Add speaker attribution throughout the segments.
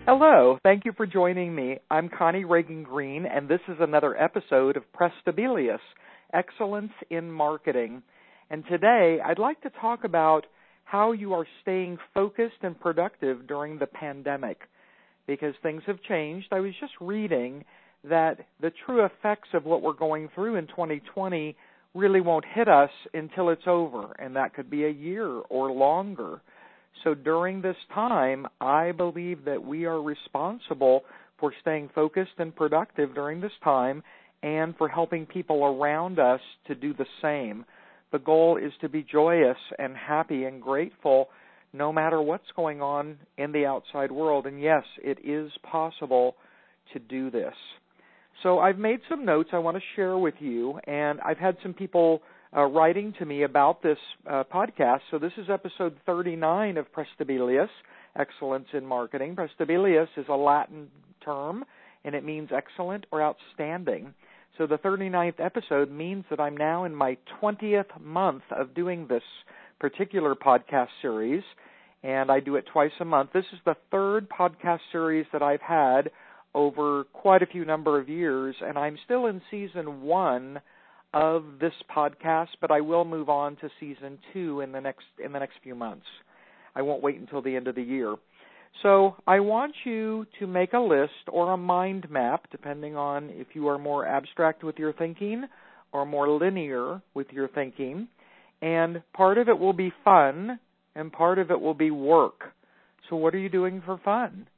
Speaker 1: Hello, thank you for joining me. I'm Connie Reagan-Green, and this is another episode of Prestabilius, Excellence in Marketing. And today, I'd like to talk about how you are staying focused and productive during the pandemic, because things have changed. I was just reading that the true effects of what we're going through in 2020 really won't hit us until it's over, and that could be a year or longer. So during this time, I believe that we are responsible for staying focused and productive during this time and for helping people around us to do the same. The goal is to be joyous and happy and grateful no matter what's going on in the outside world. And yes, it is possible to do this. So I've made some notes I want to share with you, and I've had some people writing to me about this podcast. So this is episode 39 of Prestabilius, Excellence in Marketing. Prestabilius is a Latin term, and it means excellent or outstanding. So the 39th episode means that I'm now in my 20th month of doing this particular podcast series, and I do it twice a month. This is the third podcast series that I've had over quite a few number of years, and I'm still in season 1 of this podcast, but I will move on to season 2 in the next few months. I won't wait until the end of the year. So I want you to make a list or a mind map, depending on if you are more abstract with your thinking or more linear with your thinking. And part of it will be fun, and part of it will be work. So what are you doing for fun?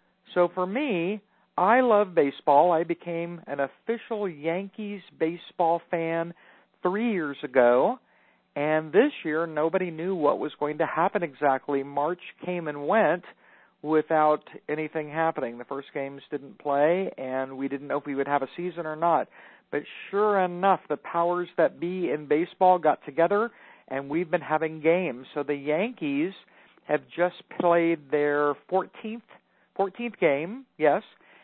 Speaker 1: So for me, I love baseball. I became an official Yankees baseball fan 3 years ago, and this year nobody knew what was going to happen exactly. March came and went without anything happening. The first games didn't play, and we didn't know if we would have a season or not. But sure enough, the powers that be in baseball got together, and we've been having games. So the Yankees have just played their 14th game, yes,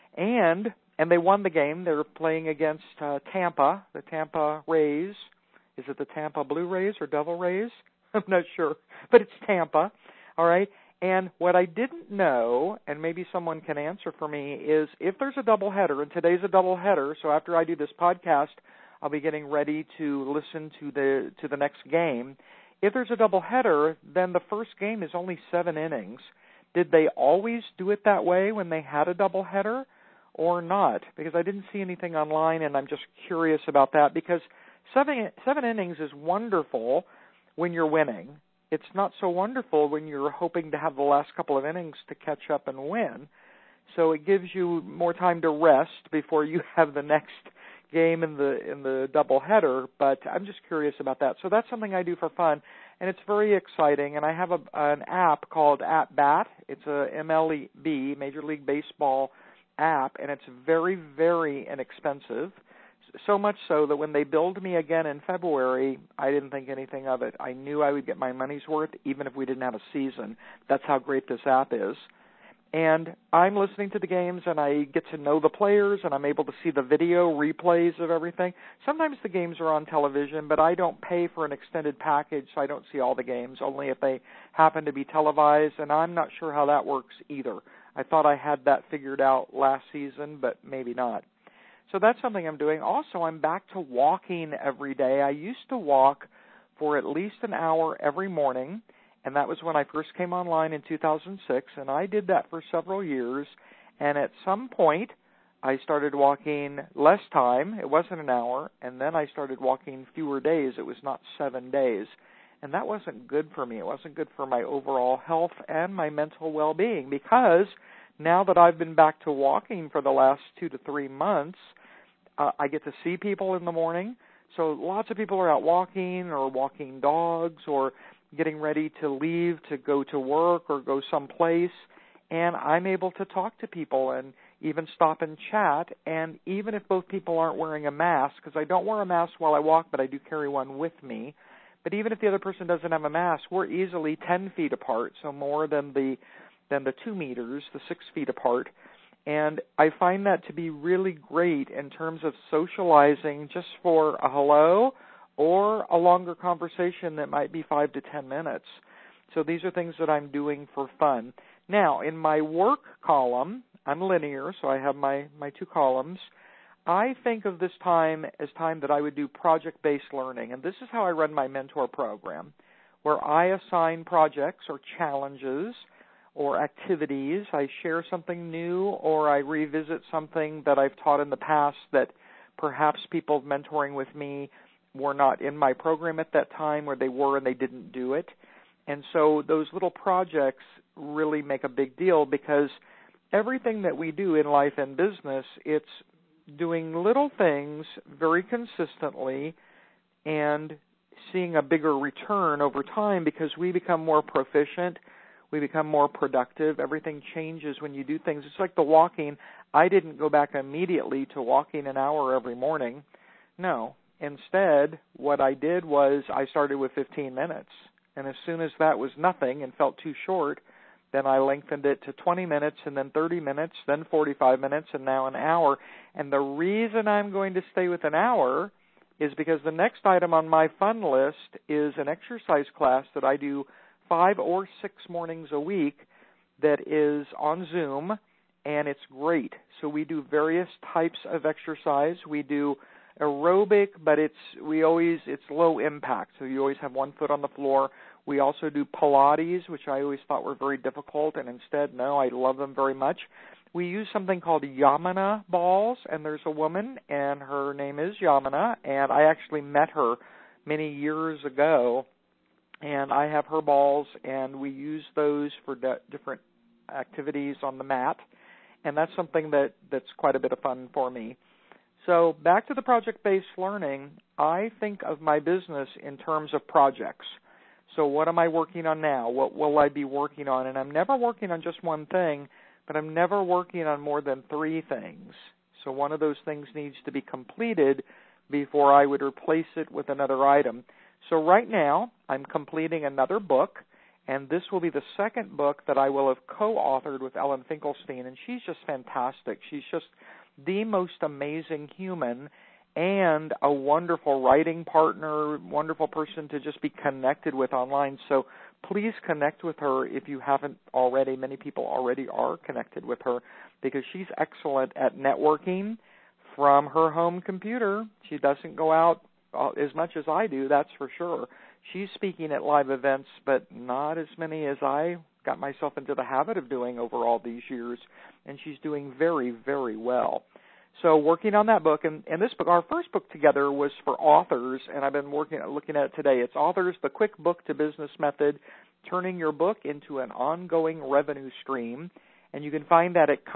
Speaker 1: and they won the game. They're playing against Tampa, the Tampa Rays. Is it the Tampa Blue Rays or Devil Rays? I'm not sure, but it's Tampa, all right? And what I didn't know, and maybe someone can answer for me, is if there's a doubleheader, and today's a doubleheader, so after I do this podcast, I'll be getting ready to listen to the next game. If there's a doubleheader, then the first game is only 7 innings. Did they always do it that way when they had a doubleheader? Or not, because I didn't see anything online, and I'm just curious about that, because seven innings is wonderful when you're winning. It's not so wonderful when you're hoping to have the last couple of innings to catch up and win. So it gives you more time to rest before you have the next game in the doubleheader, but I'm just curious about that. So that's something I do for fun, and it's very exciting, and I have an app called At Bat. It's a MLB, Major League Baseball app, and it's very, very inexpensive, so much so that when they billed me again in February, I didn't think anything of it. I knew I would get my money's worth even if we didn't have a season. That's how great this app is. And I'm listening to the games, and I get to know the players, and I'm able to see the video replays of everything. Sometimes the games are on television, but I don't pay for an extended package, so I don't see all the games, only if they happen to be televised, and I'm not sure how that works either. I thought I had that figured out last season, but maybe not. So that's something I'm doing. Also, I'm back to walking every day. I used to walk for at least an hour every morning, and that was when I first came online in 2006, and I did that for several years. And at some point, I started walking less time. It wasn't an hour, and then I started walking fewer days. It was not 7 days. And that wasn't good for me. It wasn't good for my overall health and my mental well-being, because now that I've been back to walking for the last 2 to 3 months, I get to see people in the morning. So lots of people are out walking or walking dogs or getting ready to leave to go to work or go someplace, and I'm able to talk to people and even stop and chat. And even if both people aren't wearing a mask, because I don't wear a mask while I walk, but I do carry one with me, but even if the other person doesn't have a mask, we're easily 10 feet apart, so more than the 2 meters, the 6 feet apart. And I find that to be really great in terms of socializing just for a hello or a longer conversation that might be 5 to 10 minutes. So these are things that I'm doing for fun. Now, in my work column, I'm linear, so I have my two columns. I think of this time as time that I would do project-based learning, and this is how I run my mentor program, where I assign projects or challenges or activities. I share something new, or I revisit something that I've taught in the past that perhaps people mentoring with me were not in my program at that time, or they were and they didn't do it. And so those little projects really make a big deal, because everything that we do in life and business, it's doing little things very consistently and seeing a bigger return over time, because we become more proficient, we become more productive. Everything changes when you do things. It's like the walking. I didn't go back immediately to walking an hour every morning. No. Instead, what I did was I started with 15 minutes. And as soon as that was nothing and felt too short, then I lengthened it to 20 minutes and then 30 minutes, then 45 minutes, and now an hour. And the reason I'm going to stay with an hour is because the next item on my fun list is an exercise class that I do 5 or 6 mornings a week that is on Zoom, and it's great. So we do various types of exercise. We do aerobic, but it's low impact. So you always have one foot on the floor. We also do Pilates, which I always thought were very difficult, and instead, no, I love them very much. We use something called Yamuna balls, and there's a woman, and her name is Yamuna, and I actually met her many years ago, and I have her balls, and we use those for different activities on the mat, and that's something that's quite a bit of fun for me. So back to the project-based learning, I think of my business in terms of projects. So what am I working on now? What will I be working on? And I'm never working on just one thing, but I'm never working on more than 3 things. So one of those things needs to be completed before I would replace it with another item. So right now, I'm completing another book, and this will be the second book that I will have co-authored with Ellen Finkelstein, and she's just fantastic. She's just the most amazing human and a wonderful writing partner, wonderful person to just be connected with online. So please connect with her if you haven't already. Many people already are connected with her because she's excellent at networking from her home computer. She doesn't go out as much as I do, that's for sure. She's speaking at live events, but not as many as I got myself into the habit of doing over all these years, and she's doing very, very well. So working on that book, and this book, our first book together was for authors, and I've been looking at it today. It's Authors, the Quick Book to Business Method, Turning Your Book into an Ongoing Revenue Stream. And you can find that at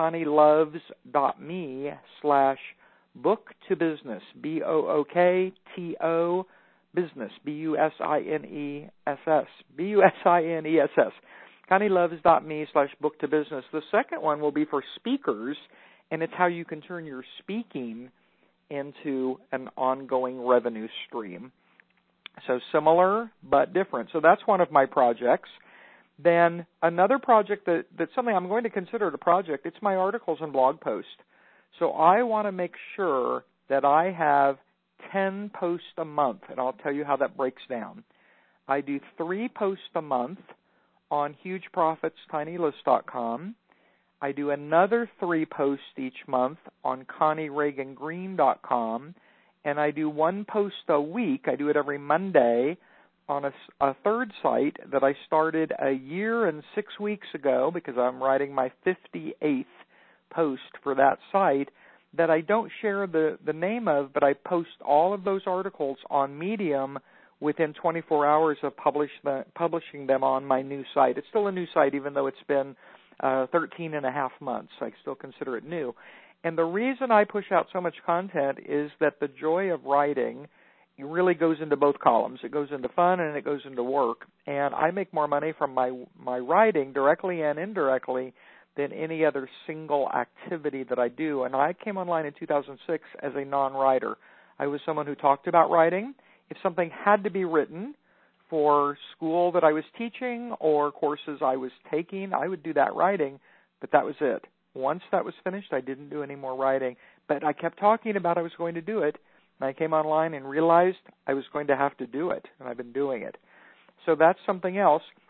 Speaker 1: ConnieLoves.me/book-to-business, BOOKTO business, BUSINESS, BUSINESS, ConnieLoves.me/book-to-business. The second one will be for speakers, and it's how you can turn your speaking into an ongoing revenue stream. So similar but different. So that's one of my projects. Then another project that's something I'm going to consider a project, it's my articles and blog posts. So I want to make sure that I have 10 posts a month, and I'll tell you how that breaks down. I do 3 posts a month on hugeprofitstinylists.com. I do another 3 posts each month on ConnieReaganGreen.com, and I do 1 post a week. I do it every Monday on a third site that I started a year and 6 weeks ago because I'm writing my 58th post for that site that I don't share the name of, but I post all of those articles on Medium within 24 hours of publishing them on my new site. It's still a new site even though it's been 13 and a half months. I still consider it new. And the reason I push out so much content is that the joy of writing really goes into both columns. It goes into fun and it goes into work. And I make more money from my writing directly and indirectly than any other single activity that I do. And I came online in 2006 as a non-writer. I was someone who talked about writing. If something had to be written for school that I was teaching or courses I was taking, I would do that writing, but that was it. Once that was finished, I didn't do any more writing. But I kept talking about I was going to do it, and I came online and realized I was going to have to do it, and I've been doing it. So that's something else.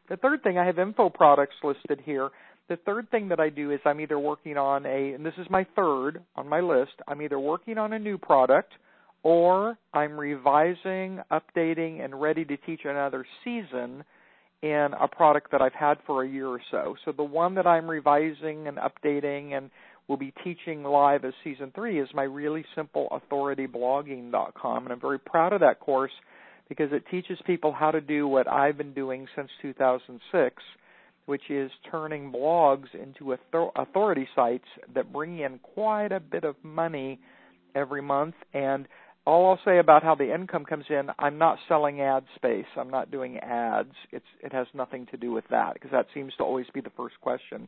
Speaker 1: The third thing, I have info products listed here. The third thing that I do is I'm either working on and this is my third on my list, I'm either working on a new product or I'm revising, updating, and ready to teach another season in a product that I've had for a year or so. So the one that I'm revising and updating and will be teaching live as Season 3 is my really simple authorityblogging.com, and I'm very proud of that course because it teaches people how to do what I've been doing since 2006, which is turning blogs into authority sites that bring in quite a bit of money every month. And all I'll say about how the income comes in, I'm not selling ad space. I'm not doing ads. It has nothing to do with that because that seems to always be the first question.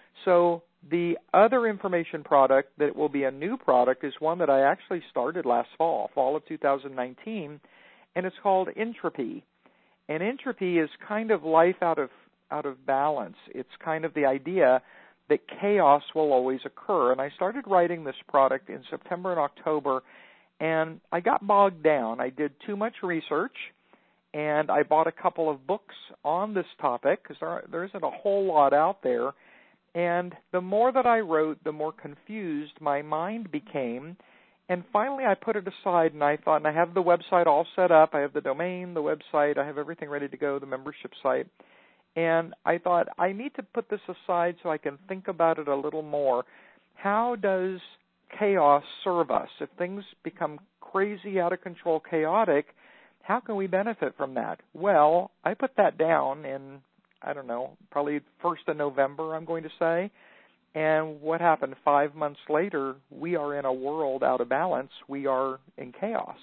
Speaker 1: So the other information product that will be a new product is one that I actually started last fall of 2019, and it's called Entropy. And entropy is kind of life out of balance. It's kind of the idea that chaos will always occur. And I started writing this product in September and October, and I got bogged down. I did too much research, and I bought a couple of books on this topic because there isn't a whole lot out there. And the more that I wrote, the more confused my mind became. And finally I put it aside, and I thought, and I have the website all set up. I have the domain, the website. I have everything ready to go, the membership site. And I thought, I need to put this aside so I can think about it a little more. How does chaos serve us? If things become crazy, out of control, chaotic, how can we benefit from that? Well, I put that down in, I don't know, probably 1st of November, I'm going to say. And what happened 5 months later, we are in a world out of balance. We are in chaos.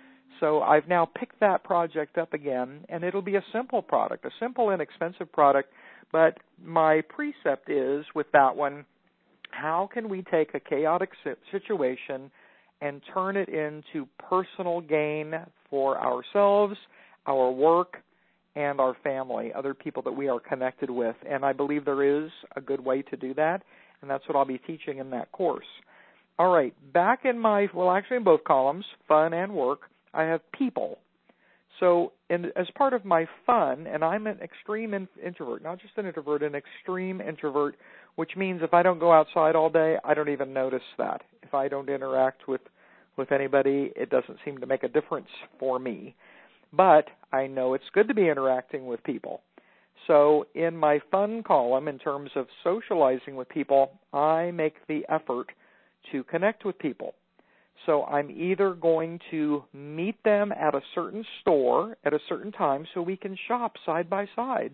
Speaker 1: So I've now picked that project up again, and it'll be a simple product, a simple, inexpensive product. But my precept is, with that one, how can we take a chaotic situation and turn it into personal gain for ourselves, our work, and our family, other people that we are connected with? And I believe there is a good way to do that, and that's what I'll be teaching in that course. All right, back in actually in both columns, fun and work, I have people. So as part of my fun, and I'm an extreme introvert, not just an introvert, an extreme introvert, which means if I don't go outside all day, I don't even notice that. If I don't interact with anybody, it doesn't seem to make a difference for me. But I know it's good to be interacting with people. So in my fun column, in terms of socializing with people, I make the effort to connect with people. So I'm either going to meet them at a certain store at a certain time so we can shop side by side.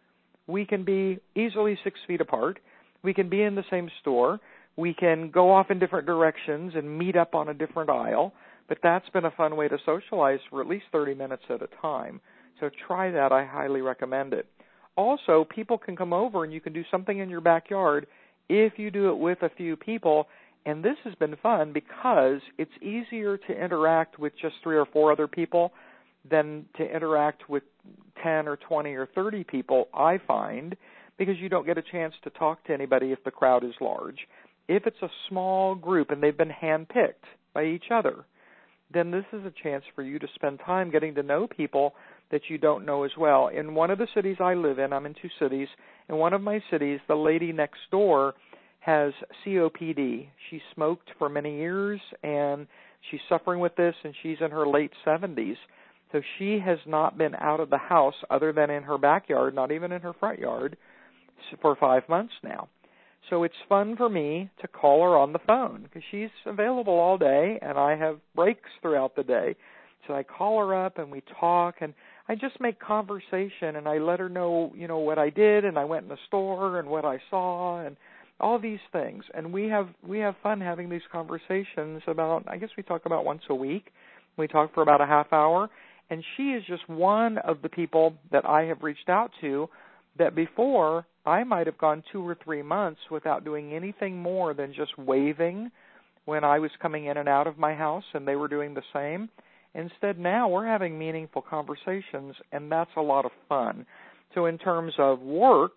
Speaker 1: We can be easily 6 feet apart. We can be in the same store. We can go off in different directions and meet up on a different aisle. But that's been a fun way to socialize for at least 30 minutes at a time. So try that. I highly recommend it. Also, people can come over and you can do something in your backyard if you do it with a few people. And this has been fun because it's easier to interact with just 3 or 4 other people than to interact with 10 or 20 or 30 people, I find, because you don't get a chance to talk to anybody if the crowd is large. If it's a small group and they've been handpicked by each other, then this is a chance for you to spend time getting to know people that you don't know as well. In one of the cities I live in, I'm in 2 cities, in one of my cities, the lady next door has COPD. She smoked for many years, and she's suffering with this, and she's in her late 70s. So she has not been out of the house other than in her backyard, not even in her front yard, for 5 months now. So it's fun for me to call her on the phone because she's available all day, and I have breaks throughout the day. So I call her up, and we talk, and I just make conversation, and I let her know, what I did, and I went in the store, and what I saw, and all these things. And we have fun having these conversations I guess we talk about once a week. We talk for about a half hour. And she is just one of the people that I have reached out to that before I might have gone 2 or 3 months without doing anything more than just waving when I was coming in and out of my house, and they were doing the same. Instead, now we're having meaningful conversations, and that's a lot of fun. So in terms of work,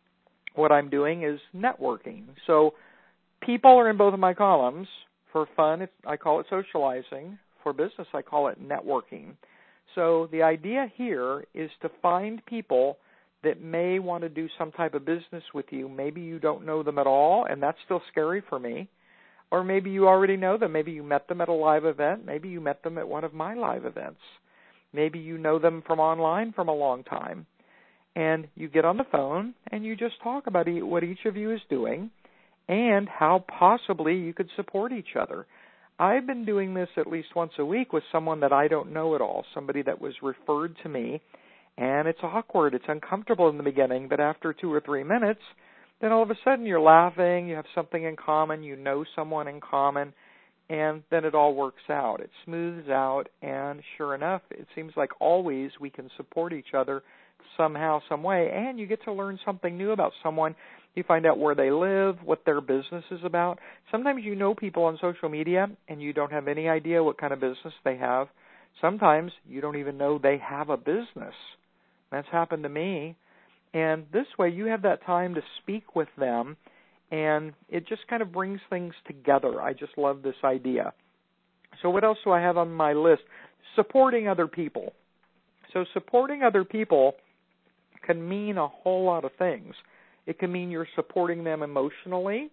Speaker 1: what I'm doing is networking. So people are in both of my columns. For fun, I call it socializing. For business, I call it networking. So the idea here is to find people that may want to do some type of business with you. Maybe you don't know them at all, and that's still scary for me. Or maybe you already know them. Maybe you met them at a live event. Maybe you met them at one of my live events. Maybe you know them from online from a long time. And you get on the phone and you just talk about what each of you is doing and how possibly you could support each other. I've been doing this at least once a week with someone that I don't know at all, somebody that was referred to me, and it's awkward, it's uncomfortable in the beginning, but after 2 or 3 minutes, then all of a sudden you're laughing, you have something in common, you know someone in common, and then it all works out. It smooths out, and sure enough, it seems like always we can support each other somehow, some way, and you get to learn something new about someone. You find out where they live, what their business is about. Sometimes you know people on social media, and you don't have any idea what kind of business they have. Sometimes you don't even know they have a business. That's happened to me. And this way you have that time to speak with them, and it just kind of brings things together. I just love this idea. So what else do I have on my list? Supporting other people. So supporting other people can mean a whole lot of things. It can mean you're supporting them emotionally.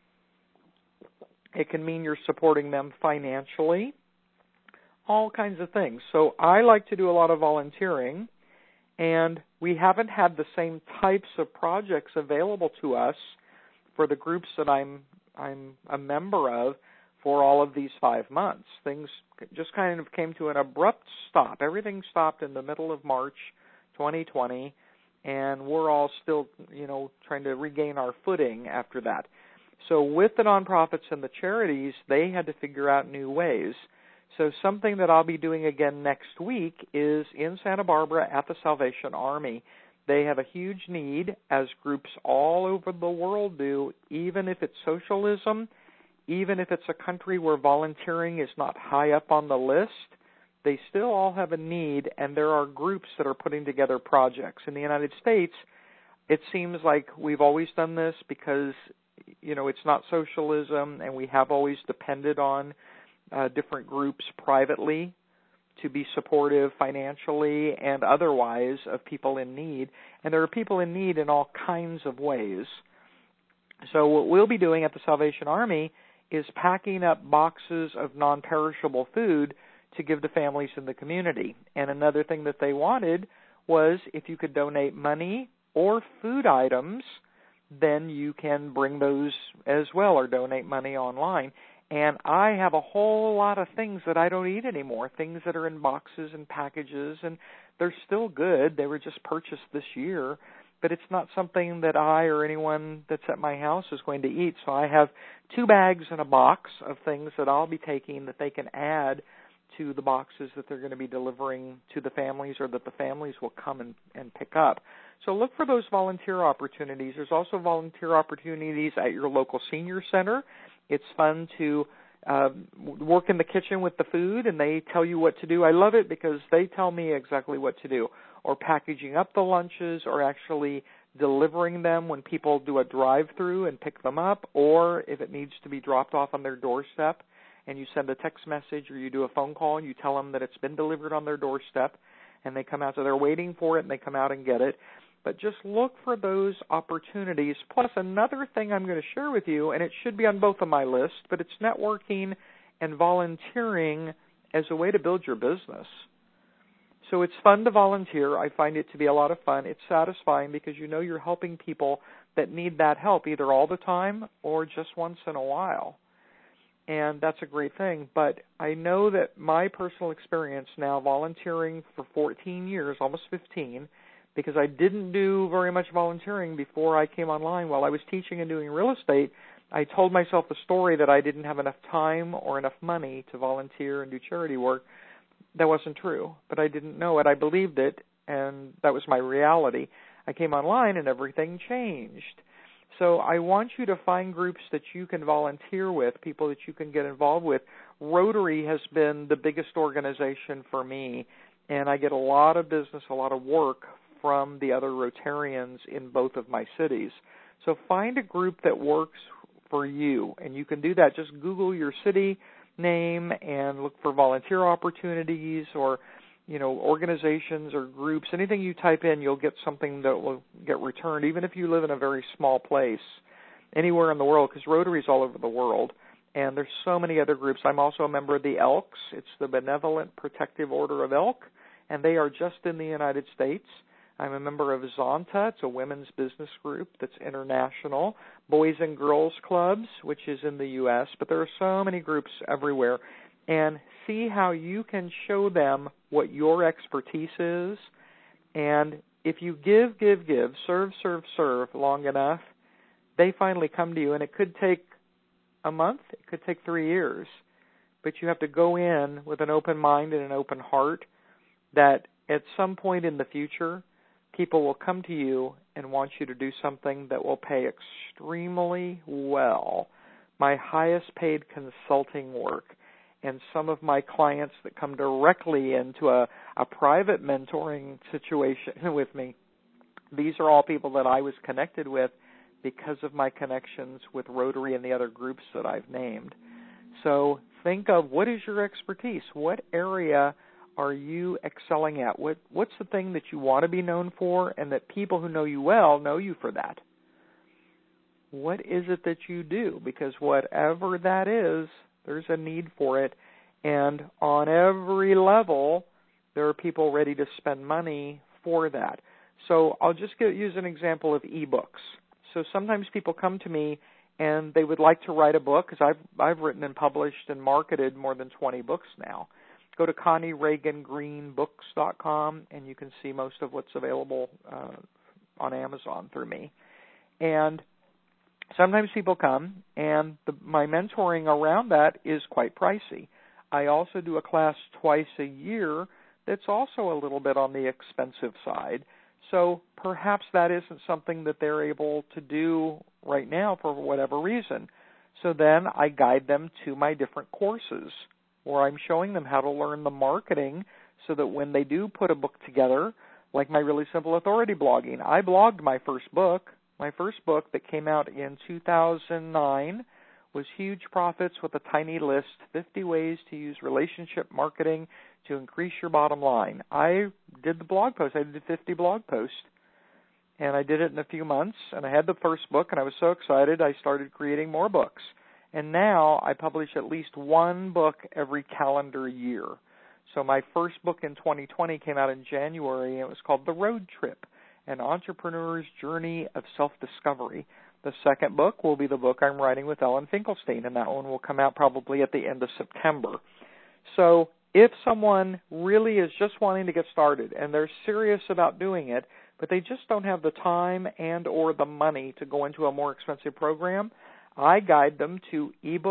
Speaker 1: It can mean you're supporting them financially. All kinds of things. So I like to do a lot of volunteering, and we haven't had the same types of projects available to us for the groups that I'm a member of for all of these 5 months. Things just kind of came to an abrupt stop. Everything stopped in the middle of March 2020, and we're all still, trying to regain our footing after that. So with the nonprofits and the charities, they had to figure out new ways. So something that I'll be doing again next week is in Santa Barbara at the Salvation Army. They have a huge need, as groups all over the world do, even if it's socialism, even if it's a country where volunteering is not high up on the list, they still all have a need, and there are groups that are putting together projects. In the United States, it seems like we've always done this because, it's not socialism, and we have always depended on different groups privately to be supportive financially and otherwise of people in need. And there are people in need in all kinds of ways. So what we'll be doing at the Salvation Army is packing up boxes of non-perishable food to give to families in the community. And another thing that they wanted was if you could donate money or food items, then you can bring those as well or donate money online. And I have a whole lot of things that I don't eat anymore, things that are in boxes and packages, and they're still good. They were just purchased this year, but it's not something that I or anyone that's at my house is going to eat. So I have 2 bags and a box of things that I'll be taking that they can add to the boxes that they're going to be delivering to the families or that the families will come and pick up. So look for those volunteer opportunities. There's also volunteer opportunities at your local senior center. It's fun to work in the kitchen with the food, and they tell you what to do. I love it because they tell me exactly what to do, or packaging up the lunches, or actually delivering them when people do a drive-through and pick them up, or if it needs to be dropped off on their doorstep, and you send a text message or you do a phone call and you tell them that it's been delivered on their doorstep, and they come out. So they're waiting for it, and they come out and get it. But just look for those opportunities. Plus, another thing I'm going to share with you, and it should be on both of my lists, but it's networking and volunteering as a way to build your business. So it's fun to volunteer. I find it to be a lot of fun. It's satisfying because you're helping people that need that help either all the time or just once in a while. And that's a great thing. But I know that my personal experience now volunteering for 14 years, almost 15, because I didn't do very much volunteering before I came online. While I was teaching and doing real estate, I told myself the story that I didn't have enough time or enough money to volunteer and do charity work. That wasn't true, but I didn't know it. I believed it, and that was my reality. I came online, and everything changed. So I want you to find groups that you can volunteer with, people that you can get involved with. Rotary has been the biggest organization for me, and I get a lot of business, a lot of work from the other Rotarians in both of my cities. So find a group that works for you, and you can do that. Just Google your city name and look for volunteer opportunities, or organizations or groups, anything you type in, you'll get something that will get returned, even if you live in a very small place, anywhere in the world, because Rotary's all over the world, and there's so many other groups. I'm also a member of the Elks. It's the Benevolent Protective Order of Elk, and they are just in the United States. I'm a member of Zonta. It's a women's business group that's international. Boys and Girls Clubs, which is in the U.S., but there are so many groups everywhere. And see how you can show them what your expertise is. And if you give, serve long enough, they finally come to you. And it could take a month. It could take 3 years. But you have to go in with an open mind and an open heart that at some point in the future, people will come to you and want you to do something that will pay extremely well. My highest paid consulting work. And some of my clients that come directly into a private mentoring situation with me, these are all people that I was connected with because of my connections with Rotary and the other groups that I've named. So think of, what is your expertise? What area are you excelling at? What's the thing that you want to be known for, and that people who know you well know you for that? What is it that you do? Because whatever that is, there's a need for it, and on every level, there are people ready to spend money for that. So I'll just use an example of ebooks. So sometimes people come to me and they would like to write a book, because I've written and published and marketed more than 20 books now. Go to ConnieReaganGreenBooks.com, and you can see most of what's available on Amazon through me. And sometimes people come, and my mentoring around that is quite pricey. I also do a class twice a year that's also a little bit on the expensive side. So perhaps that isn't something that they're able to do right now for whatever reason. So then I guide them to my different courses, where I'm showing them how to learn the marketing so that when they do put a book together, like my Really Simple Authority blogging, I blogged my first book. My first book that came out in 2009 was Huge Profits with a Tiny List, 50 Ways to Use Relationship Marketing to Increase Your Bottom Line. I did the blog post. I did 50 blog posts, and I did it in a few months, and I had the first book, and I was so excited I started creating more books. And now I publish at least one book every calendar year. So my first book in 2020 came out in January, and it was called The Road Trip, An Entrepreneur's Journey of Self-Discovery. The second book will be the book I'm writing with Ellen Finkelstein, and that one will come out probably at the end of September. So if someone really is just wanting to get started and they're serious about doing it, but they just don't have the time and or the money to go into a more expensive program, I guide them to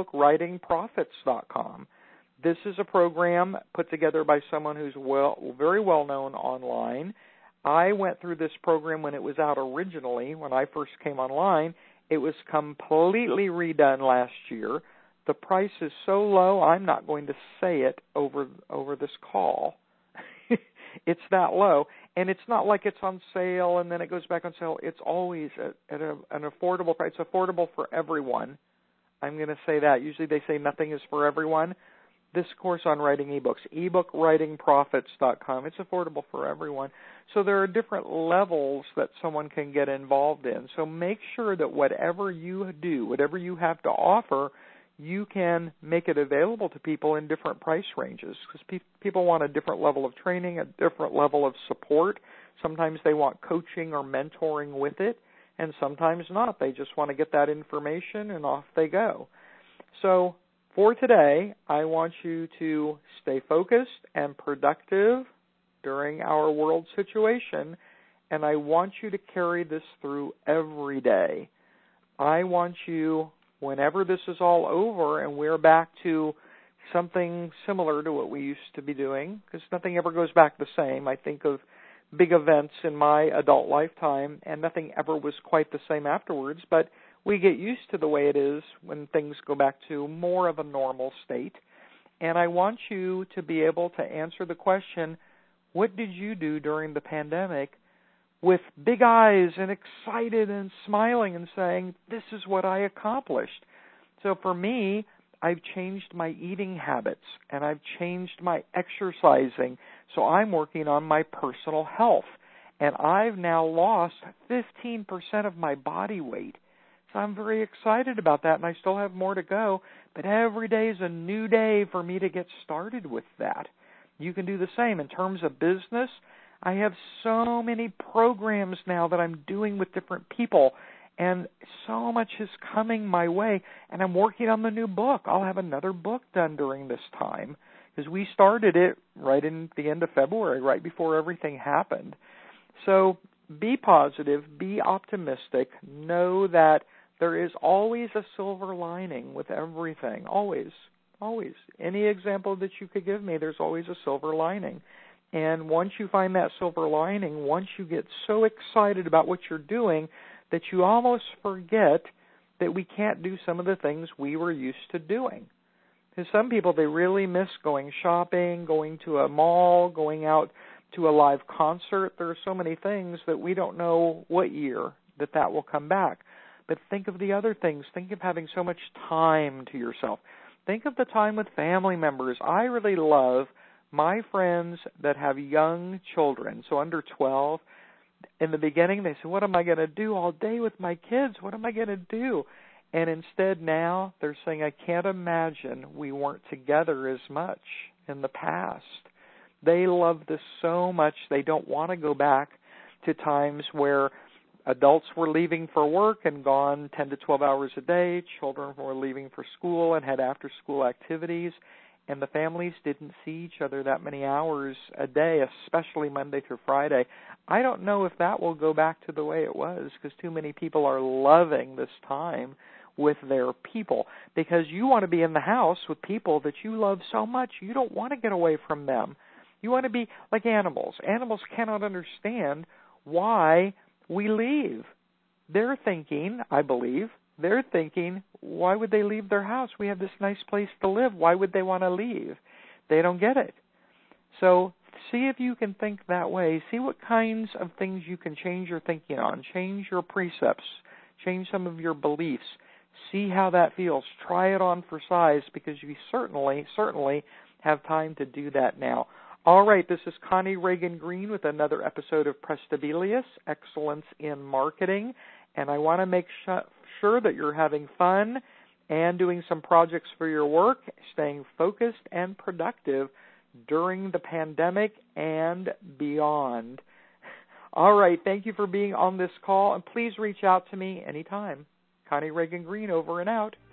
Speaker 1: ebookWritingProfits.com. This is a program put together by someone who's very well known online. I went through this program when it was out originally. When I first came online, it was completely redone last year. The price is so low, I'm not going to say it over this call. It's that low. And it's not like it's on sale and then it goes back on sale. It's always at an affordable price. It's affordable for everyone. I'm going to say that. Usually they say nothing is for everyone. This course on writing ebooks, ebookWritingProfits.com, it's affordable for everyone. So there are different levels that someone can get involved in. So make sure that whatever you do, whatever you have to offer, you can make it available to people in different price ranges, because people want a different level of training, a different level of support. Sometimes they want coaching or mentoring with it, and sometimes not. They just want to get that information, and off they go. So for today, I want you to stay focused and productive during our world situation, and I want you to carry this through every day. I want you, whenever this is all over and we're back to something similar to what we used to be doing, because nothing ever goes back the same. I think of big events in my adult lifetime, and nothing ever was quite the same afterwards, but we get used to the way it is when things go back to more of a normal state. And I want you to be able to answer the question, what did you do during the pandemic, with big eyes and excited and smiling and saying, this is what I accomplished. So for me, I've changed my eating habits and I've changed my exercising So I'm working on my personal health, and I've now lost 15% of my body weight. So I'm very excited about that, and I still have more to go, but every day is a new day for me to get started with that. You can do the same. In terms of business, I have so many programs now that I'm doing with different people, and so much is coming my way, and I'm working on the new book. I'll have another book done during this time, because we started it right in the end of February, right before everything happened. So be positive, be optimistic, know that there is always a silver lining with everything, always, always. Any example that you could give me, there's always a silver lining. And once you find that silver lining, once you get so excited about what you're doing that you almost forget that we can't do some of the things we were used to doing. Because some people, they really miss going shopping, going to a mall, going out to a live concert. There are so many things that we don't know what year that will come back. But think of the other things. Think of having so much time to yourself. Think of the time with family members. I really love my friends that have young children, so under 12. In the beginning, they said, what am I going to do all day with my kids? What am I going to do? And instead now they're saying, I can't imagine we weren't together as much in the past. They love this so much, they don't want to go back to times where adults were leaving for work and gone 10 to 12 hours a day. Children were leaving for school and had after-school activities. And the families didn't see each other that many hours a day, especially Monday through Friday. I don't know if that will go back to the way it was, because too many people are loving this time with their people, because you want to be in the house with people that you love so much. You don't want to get away from them. You want to be like animals. Animals cannot understand why we leave. They're thinking, I believe, why would they leave their house? We have this nice place to live. Why would they want to leave? They don't get it. So see if you can think that way. See what kinds of things you can change your thinking on. Change your precepts. Change some of your beliefs. See how that feels. Try it on for size, because you certainly have time to do that now. All right, this is Connie Reagan Green with another episode of Prestabilis, Excellence in Marketing, and I want to make sure that you're having fun and doing some projects for your work, staying focused and productive during the pandemic and beyond. All right, thank you for being on this call, and please reach out to me anytime. Connie Reagan Green, over and out.